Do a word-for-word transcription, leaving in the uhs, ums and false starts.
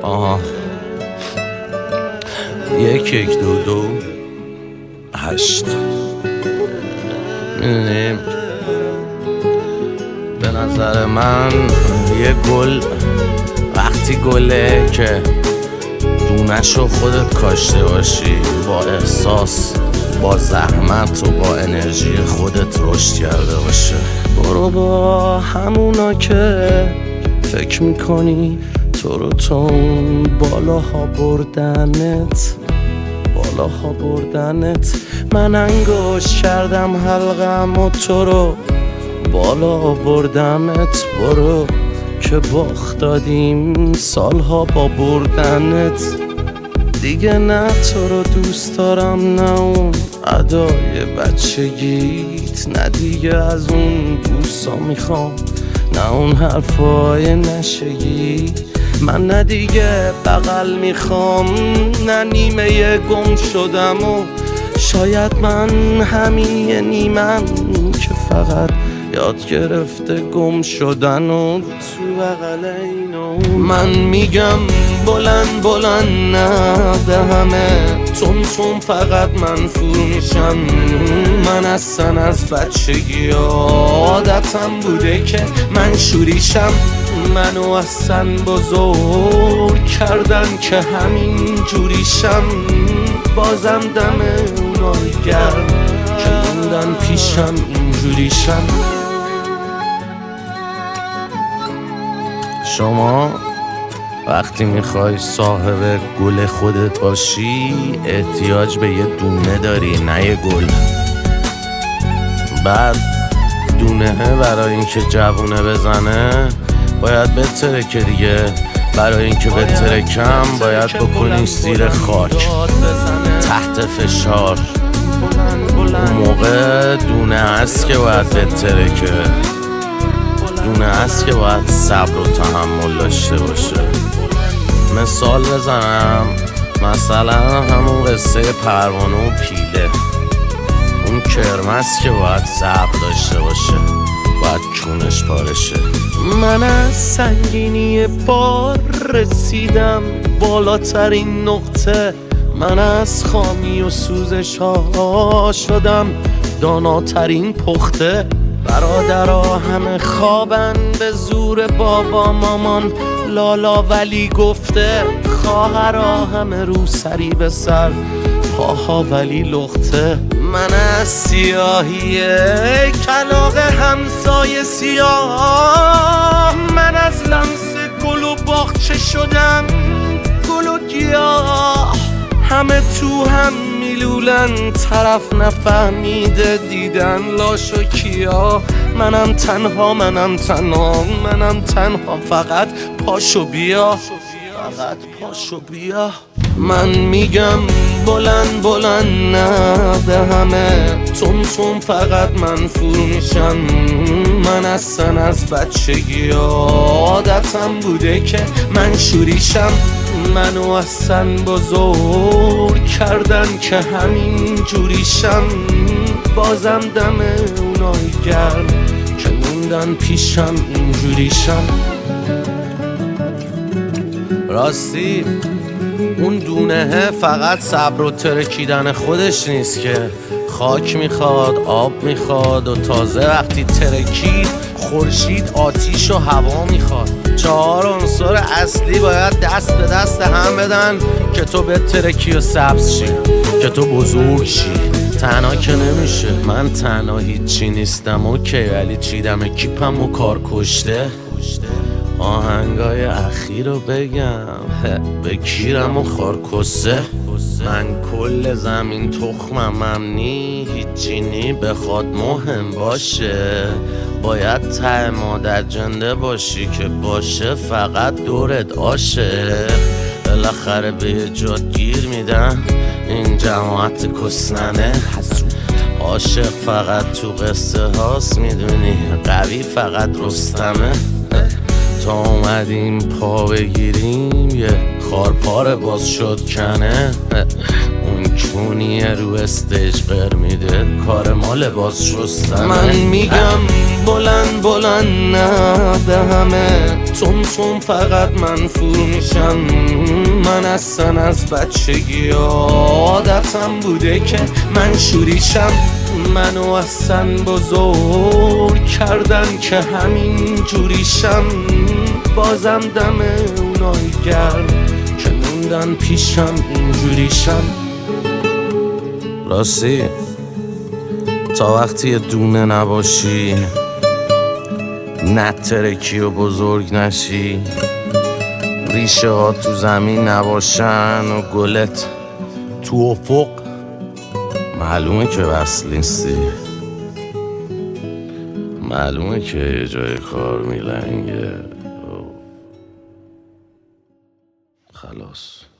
آها یک یک دو دو هشت. میدونیم به نظر من یه گل وقتی گله که دونشو خودت کاشته باشی، با احساس، با زحمت و با انرژی خودت رشد کرده باشه. برو با همونا که فکر میکنی تو رو تون بالاها بردنت بالاها بردنت من انگوش کردم حلقم و تو رو بالا بردمت. برو که باخت دادیم سالها با بردنت. دیگه نه تو رو دوست دارم، نه اون ادای بچگیت، نه دیگه از اون بوسا میخوام، نه اون حرفای نشگی. من نه دیگه بغل میخوام، نه نیمه گم شدم و شاید من همین یه نیمم که فقط یاد گرفته گم شدن و تو بغل اینو. من میگم بلند بلند نه به همه تون تون فقط من فرو میشم. من اصلا از بچگی عادتم بوده که من شوریشم. منو اصلا بزرگ کردن که همین جوریشم. بازم دم اونای گرم که موندن پیشم اینجوریشم. شما وقتی میخوای صاحب گل خودت باشی احتیاج به یه دونه داری، نه یه گل. بعد دونه برای اینکه جوونه بزنه باید بترکه دیگه. برای اینکه بترکم باید بکنی زیر خاک تحت فشار. اون موقع دونه هست که باید بترکه، دونه هست که باید صبر و تحمل داشته باشه. مثال بزنم، مثلا همون قصه پروانه و پیله. اون کرمس که باید صبر داشته باشه، باید کونش پارشه. من از سنگینی بار رسیدم بالاترین نقطه. من از خامی و سوزش ها شدم داناترین پخته. برادرها همه خوابن به زور بابا مامان لالا ولی گفته. خواهرها همه رو سری به سر پاها ولی لخته. من از سیاهی کلاغ همسایه سیاه، من از لمس گل و باغچه شدم گل و گیاه. همه تو هم میلولن طرف نفهمیده دیدن لاش و کیا. منم تنها منم تنها منم تنها فقط پاشو بیا، فقط پاشو بیا. من میگم بلند بلند نه به همه تون تون فقط من فرو میشم. من اصلا از بچگی عادتم بوده که من شوریشم. منو اصلا بزرگ کردن که همین جوریشم. بازم دم اونای گرم که موندن پیشم اینجوریشم. راستی اون دونه فقط صبر و ترکیدن خودش نیست که خاک میخواد، آب میخواد و تازه وقتی ترکید خورشید، آتیش و هوا میخواد. چهار عنصر اصلی باید دست به دست هم بدن که تو به ترکی و سبز شی، که تو بزرگ شی. تنها که نمیشه. من تنها هیچی نیستم اوکی، ولی چیدم کیپم و کار کشته. آهنگای اخیر رو بگم به کیرم و خارکسته. من کل زمین تخمم نی هیچی نی بخواد مهم باشه. باید ته مادر جنده باشی که باشه فقط دورت عاشق. بالاخره به یه جاد گیر میدن این جماعت کسننه. عاشق فقط تو قصه هاست میدونی، قوی فقط رستمه. تا اومدیم پا بگیریم یه خارپار باز شد کنه. اون چونی رو استیج قر میده کار ما لباس شستن. من میگم بلند بلند نه به همه تون تون فقط منفور میشم. من اصلا از بچگی عادتم بوده که من شوریشم. منو اصلا بزرگ کردن که همین جوریشم. بازم دم اونایی گرم که موندن پیشم اینجوریشم. راستی تا وقتی دونه نباشی نترکی و بزرگ نشی ریشه ها تو زمین نباشن و گلت تو افق معلومه که وصل نیستی. معلومه که یه جای کار میلنگه. خلاص.